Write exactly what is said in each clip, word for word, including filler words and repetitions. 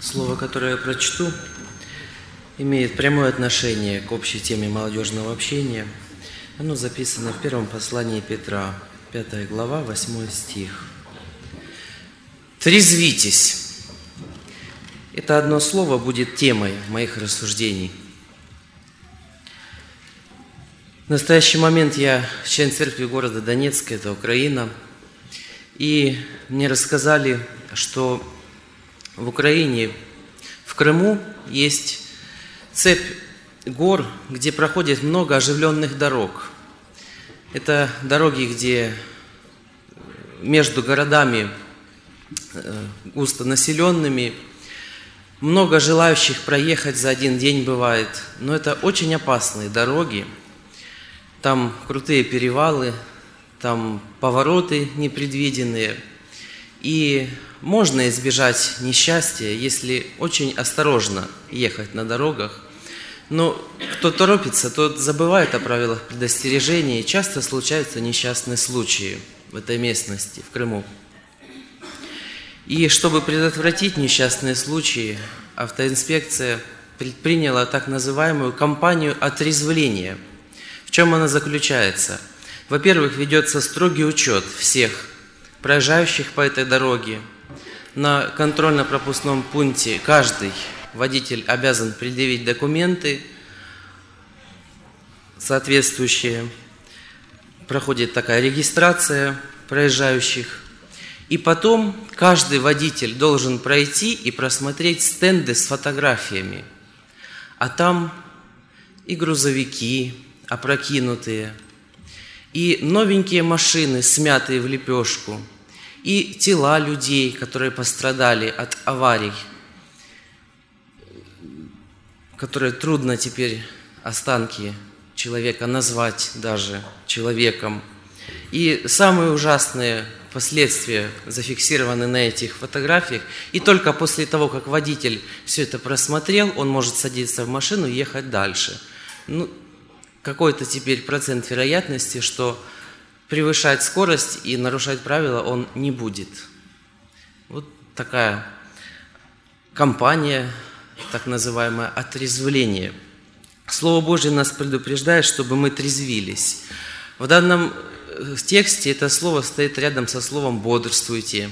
Слово, которое я прочту, имеет прямое отношение к общей теме молодежного общения. Оно записано в первом послании Петра, пятая глава, восьмой стих. «Трезвитесь». Это одно слово будет темой моих рассуждений. В настоящий момент я член церкви города Донецка, это Украина, и мне рассказали, что в Украине, в Крыму есть цепь гор, где проходит много оживленных дорог. Это дороги, где между городами густонаселенными много желающих проехать за один день бывает. Но это очень опасные дороги. Там крутые перевалы, там повороты непредвиденные. И можно избежать несчастья, если очень осторожно ехать на дорогах. Но кто торопится, тот забывает о правилах предостережения, и часто случаются несчастные случаи в этой местности, в Крыму. И чтобы предотвратить несчастные случаи, автоинспекция предприняла так называемую кампанию отрезвления. В чем она заключается? Во-первых, ведется строгий учет всех проезжающих по этой дороге. На контрольно-пропускном пункте каждый водитель обязан предъявить документы соответствующие. Проходит такая регистрация проезжающих. И потом каждый водитель должен пройти и просмотреть стенды с фотографиями. А там и грузовики опрокинутые, и новенькие машины, смятые в лепешку, и тела людей, которые пострадали от аварий, которые трудно теперь останки человека назвать даже человеком. И самые ужасные последствия зафиксированы на этих фотографиях. И только после того, как водитель все это просмотрел, он может садиться в машину и ехать дальше. Ну, какой-то теперь процент вероятности, что превышать скорость и нарушать правила он не будет. Вот такая кампания, так называемое отрезвление. Слово Божье нас предупреждает, чтобы мы трезвились. В данном тексте это слово стоит рядом со словом «бодрствуйте».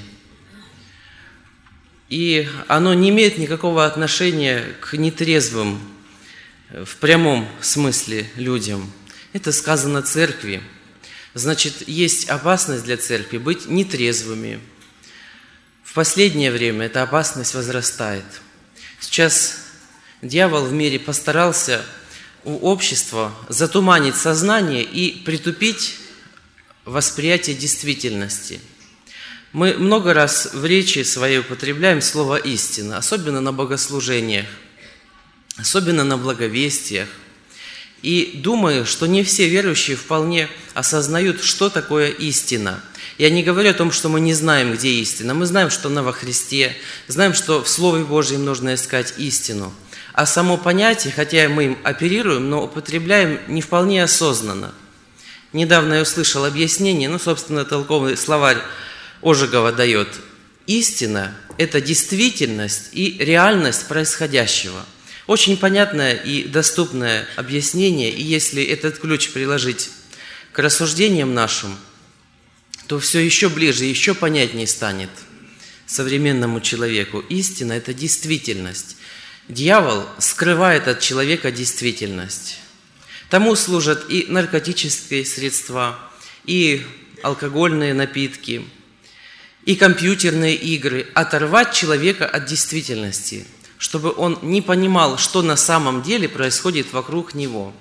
И оно не имеет никакого отношения к нетрезвым в прямом смысле людям. Это сказано церкви. Значит, есть опасность для церкви быть нетрезвыми. В последнее время эта опасность возрастает. Сейчас дьявол в мире постарался у общества затуманить сознание и притупить восприятие действительности. Мы много раз в речи своей употребляем слово «истина», особенно на богослужениях, особенно на благовестиях. И думаю, что не все верующие вполне осознают, что такое истина. Я не говорю о том, что мы не знаем, где истина. Мы знаем, что она во Христе, знаем, что в Слове Божьем нужно искать истину. А само понятие, хотя мы им оперируем, но употребляем не вполне осознанно. Недавно я услышал объяснение, ну, собственно, толковый словарь Ожегова дает. Истина – это действительность и реальность происходящего. Очень понятное и доступное объяснение, и если этот ключ приложить к рассуждениям нашим, то все еще ближе, еще понятнее станет современному человеку. Истина – это действительность. Дьявол скрывает от человека действительность. Тому служат и наркотические средства, и алкогольные напитки, и компьютерные игры. Оторвать человека от действительности, чтобы он не понимал, что на самом деле происходит вокруг него.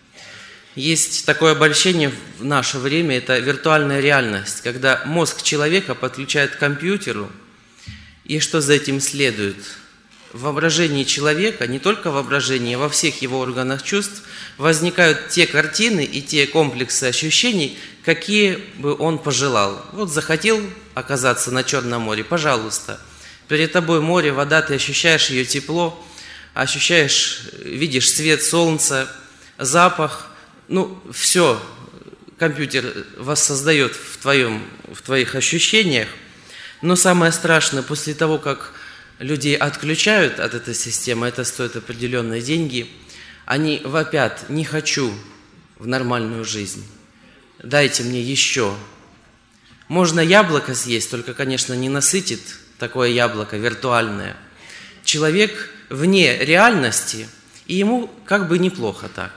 Есть такое обольщение в наше время, это виртуальная реальность, когда мозг человека подключает к компьютеру, и что за этим следует? В воображении человека, не только в воображении, а во всех его органах чувств, возникают те картины и те комплексы ощущений, какие бы он пожелал. Вот захотел оказаться на Черном море, пожалуйста. Перед тобой море, вода, ты ощущаешь ее тепло, ощущаешь, видишь свет солнца, запах. Ну, все компьютер воссоздает в, твоем, в твоих ощущениях. Но самое страшное, после того, как людей отключают от этой системы, это стоит определенные деньги, они вопят: «Не хочу в нормальную жизнь, дайте мне еще». Можно яблоко съесть, только, конечно, не насытит такое яблоко виртуальное. Человек вне реальности, и ему как бы неплохо так.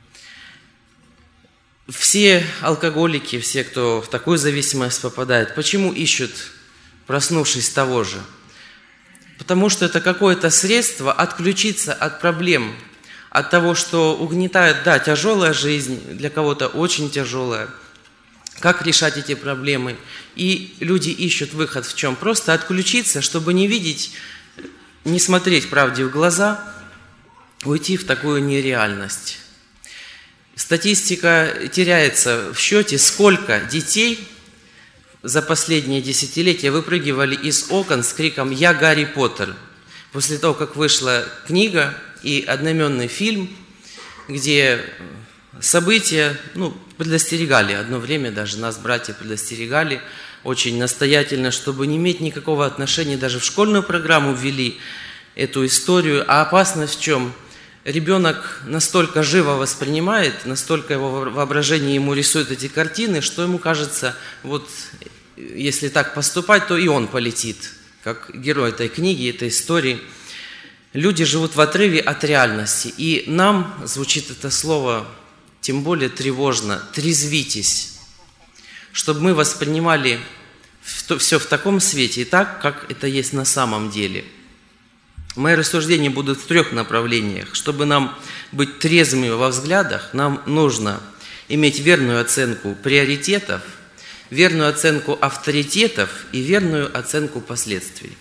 Все алкоголики, все, кто в такую зависимость попадает, почему ищут, проснувшись, того же? Потому что это какое-то средство отключиться от проблем, от того, что угнетает, да, тяжелая жизнь, для кого-то очень тяжелая. Как решать эти проблемы? И люди ищут выход в чем? Просто отключиться, чтобы не видеть, не смотреть правде в глаза, уйти в такую нереальность. Статистика теряется в счете, сколько детей за последние десятилетия выпрыгивали из окон с криком «Я Гарри Поттер!» после того, как вышла книга и одноименный фильм, где события, ну, предостерегали, одно время даже нас, братья, предостерегали очень настоятельно, чтобы не иметь никакого отношения, даже в школьную программу ввели эту историю. А опасность в чем? Ребенок настолько живо воспринимает, настолько его воображение ему рисует эти картины, что ему кажется, вот если так поступать, то и он полетит, как герой этой книги, этой истории. Люди живут в отрыве от реальности, и нам звучит это слово тем более тревожно: трезвитесь, чтобы мы воспринимали все в таком свете и так, как это есть на самом деле. Мои рассуждения будут в трех направлениях. Чтобы нам быть трезвыми во взглядах, нам нужно иметь верную оценку приоритетов, верную оценку авторитетов и верную оценку последствий.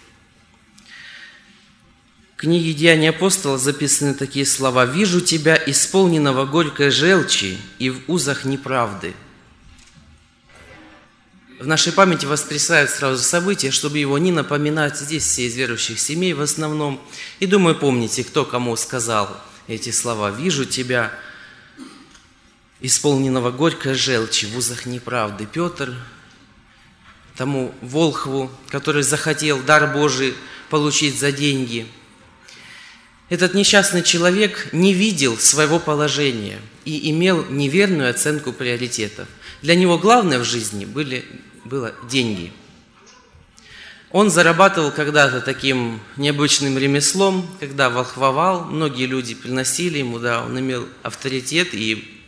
В книге «Деяния апостолов» записаны такие слова: «Вижу тебя, исполненного горькой желчи и в узах неправды». В нашей памяти воскресают сразу события, чтобы его не напоминать. Здесь все из верующих семей в основном. И думаю, помните, кто кому сказал эти слова: «Вижу тебя, исполненного горькой желчи в узах неправды». Петр, тому волхву, который захотел дар Божий получить за деньги. Этот несчастный человек не видел своего положения и имел неверную оценку приоритетов. Для него главное в жизни были, было деньги. Он зарабатывал когда-то таким необычным ремеслом, когда волхвовал, многие люди приносили ему, да, он имел авторитет и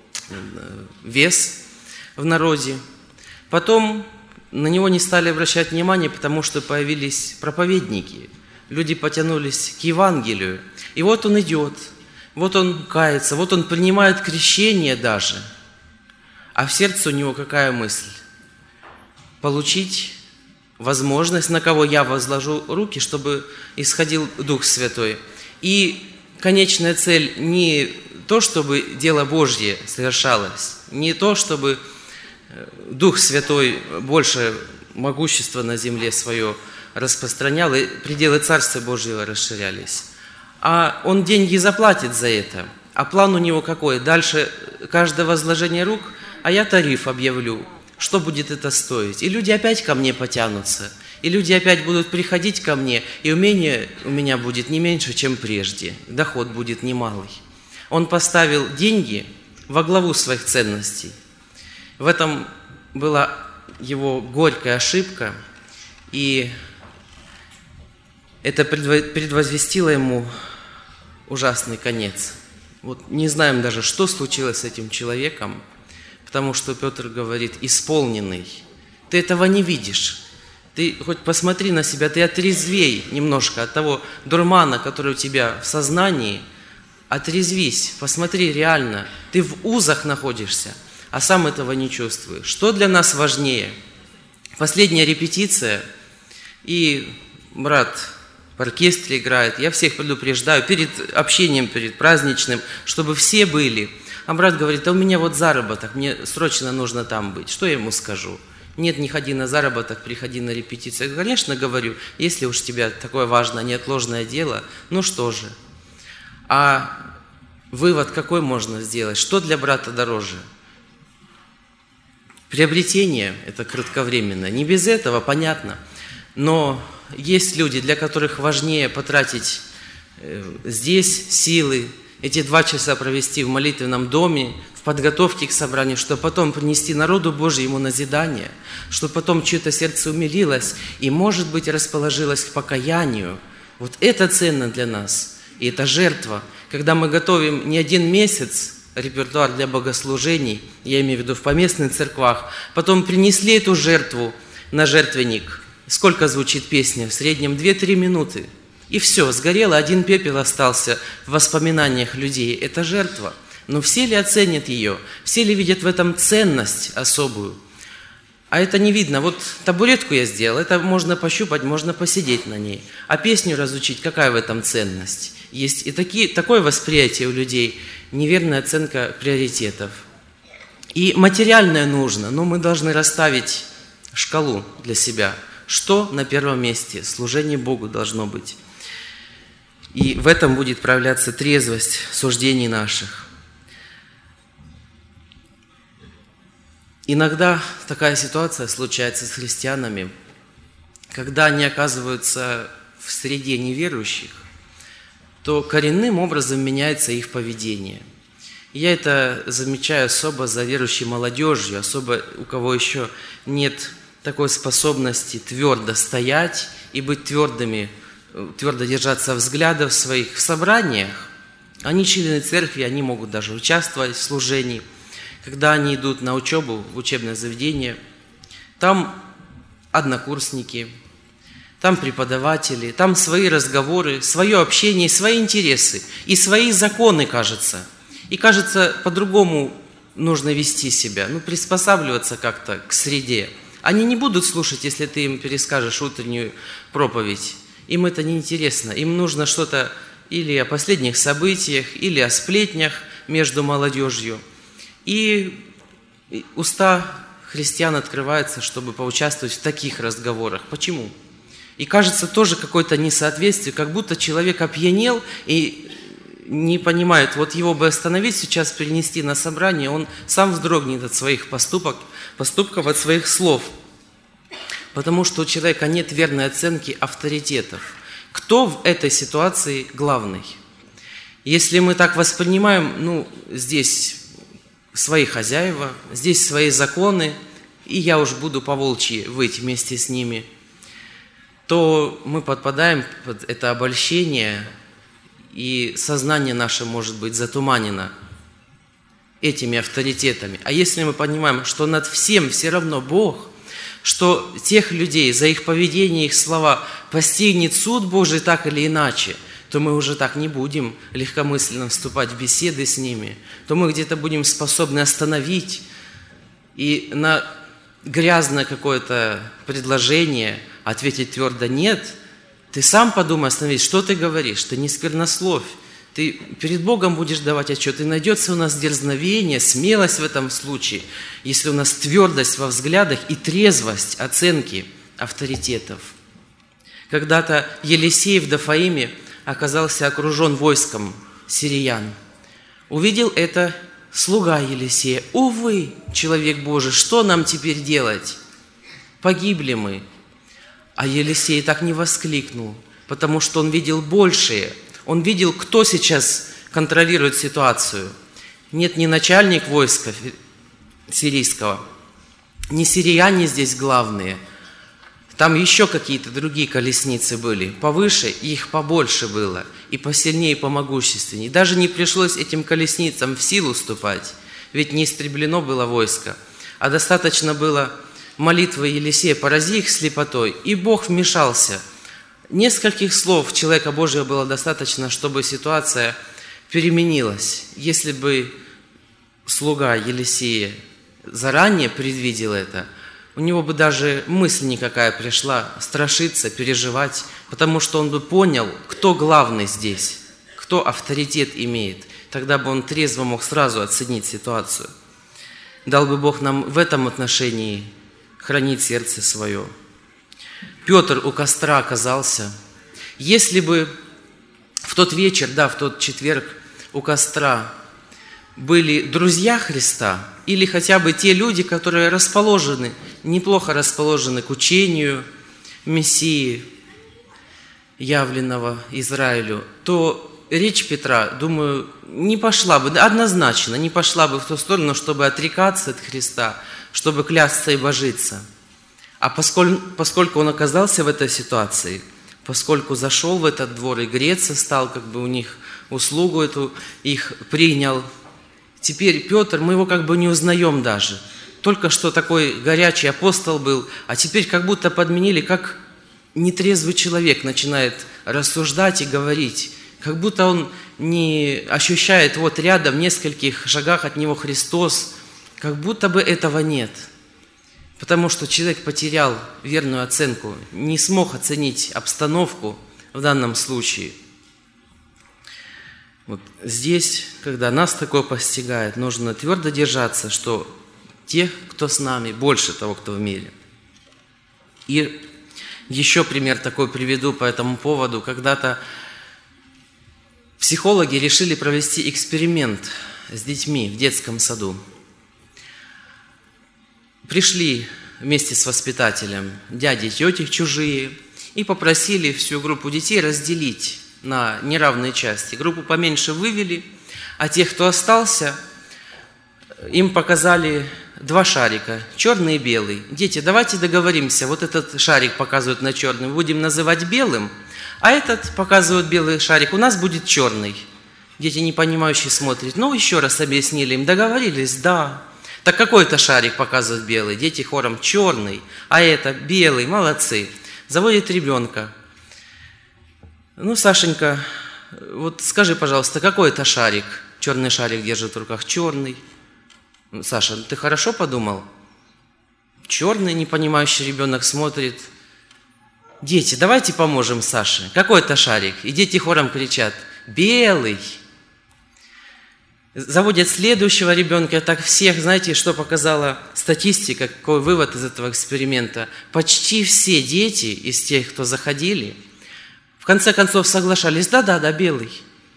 вес в народе. Потом на него не стали обращать внимание, потому что появились проповедники. Люди потянулись к Евангелию. И вот он идет, вот он кается, вот он принимает крещение даже. А в сердце у него какая мысль? Получить возможность, на кого я возложу руки, чтобы исходил Дух Святой. И конечная цель не то, чтобы дело Божье совершалось, не то, чтобы Дух Святой больше могущества на земле свое распространял, и пределы Царства Божьего расширялись. А он деньги заплатит за это. А план у него какой? Дальше каждое возложение рук, а я тариф объявлю. Что будет это стоить? И люди опять ко мне потянутся. И люди опять будут приходить ко мне, и умение у меня будет не меньше, чем прежде. Доход будет немалый. Он поставил деньги во главу своих ценностей. В этом была его горькая ошибка, и это предвозвестило ему ужасный конец. Вот не знаем даже, что случилось с этим человеком, потому что Петр говорит: исполненный. Ты этого не видишь. Ты хоть посмотри на себя, ты отрезвей немножко от того дурмана, который у тебя в сознании. Отрезвись, посмотри реально. Ты в узах находишься, а сам этого не чувствуешь. Что для нас важнее? Последняя репетиция, и брат в оркестре играет. Я всех предупреждаю перед общением, перед праздничным, чтобы все были. А брат говорит: а у меня вот заработок, мне срочно нужно там быть. Что я ему скажу? Нет, не ходи на заработок, приходи на репетицию. Я, конечно, говорю, если уж тебя такое важное, неотложное дело, ну что же. А вывод какой можно сделать? Что для брата дороже? Приобретение – это кратковременно. Не без этого, понятно. Но есть люди, для которых важнее потратить здесь силы, эти два часа провести в молитвенном доме, в подготовке к собранию, чтобы потом принести народу Божьему назидание, чтобы потом чье-то сердце умилилось и, может быть, расположилось к покаянию. Вот это ценно для нас. И это жертва. Когда мы готовим не один месяц репертуар для богослужений, я имею в виду в поместных церквах, потом принесли эту жертву на жертвенник. Сколько звучит песня? В среднем две-три минуты. И все, сгорело, один пепел остался в воспоминаниях людей. Это жертва. Но все ли оценят ее? Все ли видят в этом ценность особую? А это не видно. Вот табуретку я сделал, это можно пощупать, можно посидеть на ней. А песню разучить, какая в этом ценность? Есть и такие, такое восприятие у людей, неверная оценка приоритетов. И материальное нужно, но мы должны расставить шкалу для себя. Что на первом месте? Служение Богу должно быть. И в этом будет проявляться трезвость суждений наших. Иногда такая ситуация случается с христианами, когда они оказываются в среде неверующих, то коренным образом меняется их поведение. Я это замечаю особо за верующей молодежью, особо у кого еще нет такой способности твердо стоять и быть твердыми, твердо держаться взглядов своих в собраниях. Они члены церкви, они могут даже участвовать в служении. Когда они идут на учебу в учебное заведение, там однокурсники, там преподаватели, там свои разговоры, свое общение, свои интересы и свои законы, кажется. И кажется, по-другому нужно вести себя, ну, приспосабливаться как-то к среде. Они не будут слушать, если ты им перескажешь утреннюю проповедь. Им это неинтересно. Им нужно что-то или о последних событиях, или о сплетнях между молодежью. И уста христиан открываются, чтобы поучаствовать в таких разговорах. Почему? И кажется тоже какое-то несоответствие, как будто человек опьянел и не понимает, вот его бы остановить сейчас, перенести на собрание, он сам вздрогнет от своих поступок, поступков, от своих слов. Потому что у человека нет верной оценки авторитетов. Кто в этой ситуации главный? Если мы так воспринимаем, ну, здесь свои хозяева, здесь свои законы, и я уж буду по-волчьи выть вместе с ними, то мы подпадаем под это обольщение, и сознание наше может быть затуманено этими авторитетами. А если мы понимаем, что над всем все равно Бог, что тех людей за их поведение, их слова постигнет суд Божий так или иначе, то мы уже так не будем легкомысленно вступать в беседы с ними, то мы где-то будем способны остановить и на грязное какое-то предложение ответить твердо «нет». Ты сам подумай, остановись, что ты говоришь, ты не сквернословь, ты перед Богом будешь давать отчет, и найдется у нас дерзновение, смелость в этом случае, если у нас твердость во взглядах и трезвость оценки авторитетов. Когда-то Елисей в Дофаиме оказался окружен войском сириян. Увидел это слуга Елисея. «Увы, человек Божий, что нам теперь делать? Погибли мы». А Елисей так не воскликнул, потому что он видел большее. Он видел, кто сейчас контролирует ситуацию. Нет, не начальник войска сирийского, не сирияне здесь главные. Там еще какие-то другие колесницы были, повыше, и их побольше было, и посильнее, и помогущественнее. Даже не пришлось этим колесницам в силу ступать, ведь не истреблено было войско, а достаточно было молитвы Елисея «Порази их слепотой», и Бог вмешался. Нескольких слов человека Божьего было достаточно, чтобы ситуация переменилась. Если бы слуга Елисея заранее предвидел это, у него бы даже мысль никакая пришла страшиться, переживать, потому что он бы понял, кто главный здесь, кто авторитет имеет. Тогда бы он трезво мог сразу оценить ситуацию. Дал бы Бог нам в этом отношении хранить сердце свое. Петр у костра оказался. Если бы в тот вечер, да, в тот четверг у костра были друзья Христа или хотя бы те люди, которые расположены, неплохо расположены к учению Мессии, явленного Израилю, то речь Петра, думаю, не пошла бы, однозначно не пошла бы в ту сторону, чтобы отрекаться от Христа, чтобы клясться и божиться. А поскольку, поскольку он оказался в этой ситуации, поскольку зашел в этот двор и греться стал, как бы у них услугу эту их принял, теперь Петр, мы его как бы не узнаем даже. Только что такой горячий апостол был, а теперь как будто подменили, как нетрезвый человек начинает рассуждать и говорить, как будто он не ощущает вот рядом, в нескольких шагах от него Христос, как будто бы этого нет. Потому что человек потерял верную оценку, не смог оценить обстановку в данном случае. Вот здесь, когда нас такое постигает, нужно твердо держаться, что тех, кто с нами, больше того, кто в мире. И еще пример такой приведу по этому поводу. Когда-то психологи решили провести эксперимент с детьми в детском саду. Пришли вместе с воспитателем дяди, тети чужие и попросили всю группу детей разделить на неравные части. Группу поменьше вывели, а тех, кто остался, им показали два шарика, черный и белый. Дети, давайте договоримся, вот этот шарик показывают на черный, будем называть белым, а этот показывает белый шарик, у нас будет черный. Дети непонимающие смотрят, ну еще раз объяснили им, договорились, да. Так какой это шарик показывает белый? Дети хором черный, а это белый, молодцы. Заводит ребенка. Ну, Сашенька, вот скажи, пожалуйста, какой это шарик? Черный шарик держит в руках, черный. Саша, ты хорошо подумал? Черный, непонимающий ребенок смотрит. Дети, давайте поможем Саше. Какой это шарик? И дети хором кричат, белый. Заводят следующего ребенка, так всех, знаете, что показала статистика, какой вывод из этого эксперимента? Почти все дети из тех, кто заходили, в конце концов соглашались, да-да-да, белый.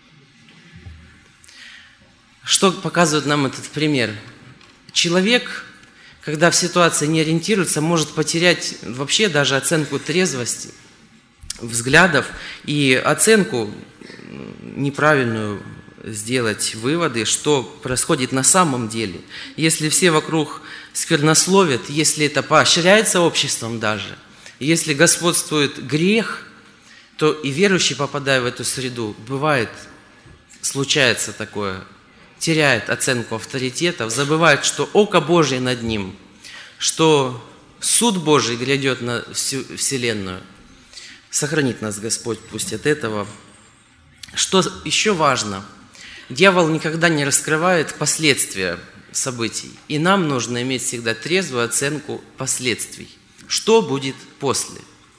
Что показывает нам этот пример? Человек, когда в ситуации не ориентируется, может потерять вообще даже оценку трезвости, взглядов и оценку неправильную, сделать выводы, что происходит на самом деле. Если все вокруг сквернословят, если это поощряется обществом даже, если господствует грех, то и верующий, попадая в эту среду, бывает, случается такое, теряет оценку авторитетов, забывает, что око Божье над ним, что суд Божий грядет на всю вселенную. Сохранит нас Господь пусть от этого. Что еще важно? Дьявол никогда не раскрывает последствия событий, и нам нужно иметь всегда трезвую оценку последствий. Что будет после?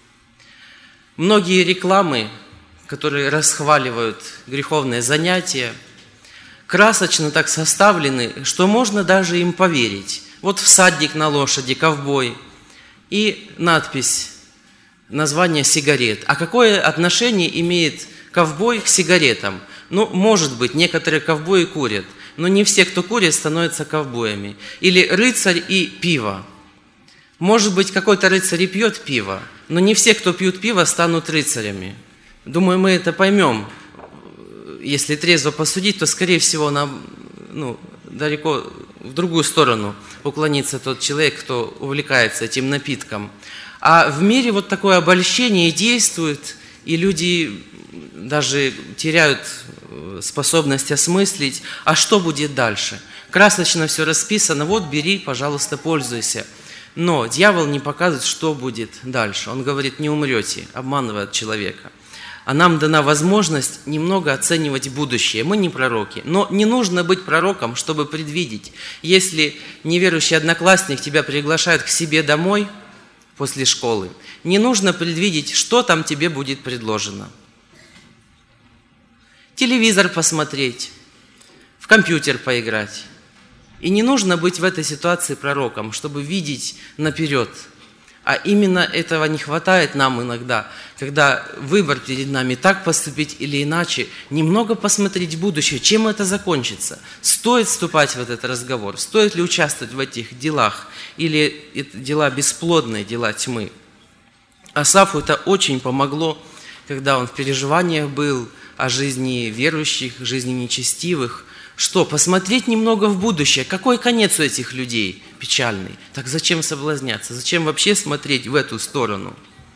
Многие рекламы, которые расхваливают греховные занятия, красочно так составлены, что можно даже им поверить. Вот всадник на лошади, ковбой, и надпись, название сигарет. А какое отношение имеет ковбой к сигаретам? Ну, может быть, некоторые ковбои курят, но не все, кто курит, становятся ковбоями. Или рыцарь и пиво. Может быть, какой-то рыцарь и пьет пиво, но не все, кто пьют пиво, станут рыцарями. Думаю, мы это поймем. Если трезво посудить, то, скорее всего, нам ну, далеко в другую сторону уклонится тот человек, кто увлекается этим напитком. А в мире вот такое обольщение действует, и люди даже теряют способность осмыслить, а что будет дальше. Красочно все расписано, вот бери, пожалуйста, пользуйся. Но дьявол не показывает, что будет дальше. Он говорит, не умрете, обманывает человека. А нам дана возможность немного оценивать будущее. Мы не пророки, но не нужно быть пророком, чтобы предвидеть. Если неверующий одноклассник тебя приглашает к себе домой после школы, не нужно предвидеть, что там тебе будет предложено. Телевизор посмотреть, в компьютер поиграть. И не нужно быть в этой ситуации пророком, чтобы видеть наперед. А именно этого не хватает нам иногда, когда выбор перед нами, так поступить или иначе, немного посмотреть в будущее, чем это закончится. Стоит вступать в этот разговор, стоит ли участвовать в этих делах, или это дела бесплодные, дела тьмы. Асафу это очень помогло, когда он в переживаниях был о жизни верующих, жизни нечестивых. Что? Посмотреть немного в будущее. Какой конец у этих людей печальный? Так зачем соблазняться? Зачем вообще смотреть в эту сторону?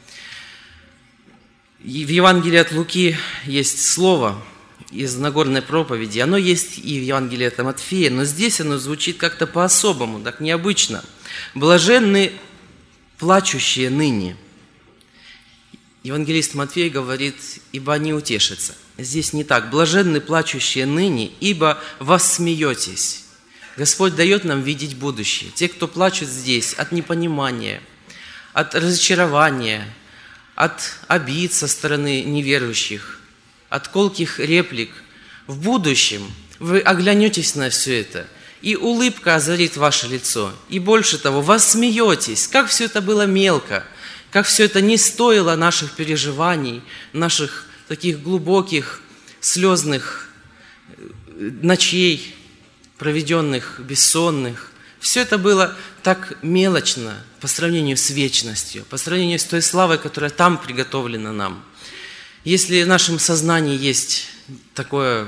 И в Евангелии от Луки есть слово из Нагорной проповеди. Оно есть и в Евангелии от Матфея, но здесь оно звучит как-то по-особому, так необычно. «Блаженны плачущие ныне». Евангелист Матфей говорит: «Ибо они утешатся». Здесь не так. «Блаженны плачущие ныне, ибо воссмеетесь». Господь дает нам видеть будущее. Те, кто плачут здесь от непонимания, от разочарования, от обид со стороны неверующих, от колких реплик, в будущем вы оглянетесь на все это, и улыбка озарит ваше лицо. И больше того, воссмеетесь, как все это было мелко, как все это не стоило наших переживаний, наших таких глубоких, слезных ночей, проведенных бессонных. Все это было так мелочно по сравнению с вечностью, по сравнению с той славой, которая там приготовлена нам. Если в нашем сознании есть такое,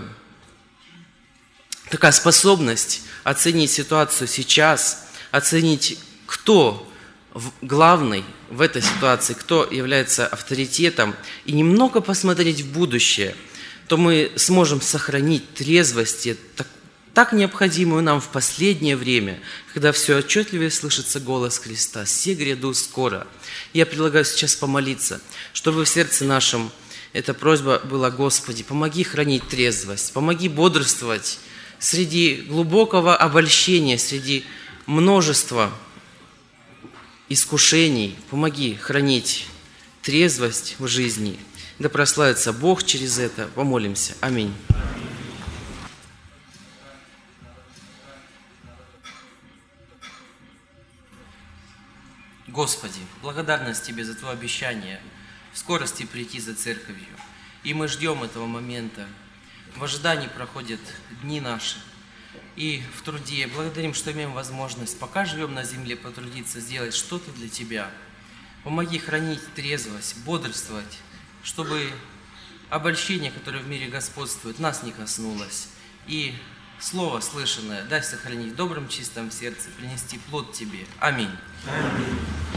такая способность оценить ситуацию сейчас, оценить, кто главный в этой ситуации, кто является авторитетом, и немного посмотреть в будущее, то мы сможем сохранить трезвость, так, так необходимую нам в последнее время, когда все отчетливее слышится голос Христа: «Се гряду скоро». Я предлагаю сейчас помолиться, чтобы в сердце нашем эта просьба была: Господи, помоги хранить трезвость, помоги бодрствовать среди глубокого обольщения, среди множества искушений. Помоги хранить трезвость в жизни. Да прославится Бог через это. Помолимся. Аминь. Господи, благодарность Тебе за Твое обещание в скорости прийти за Церковью. И мы ждем этого момента. В ожидании проходят дни наши. И в труде благодарим, что имеем возможность, пока живем на земле, потрудиться, сделать что-то для Тебя. Помоги хранить трезвость, бодрствовать, чтобы обольщение, которое в мире господствует, нас не коснулось. И слово слышанное дай сохранить в добром, чистом сердце, принести плод Тебе. Аминь. Аминь.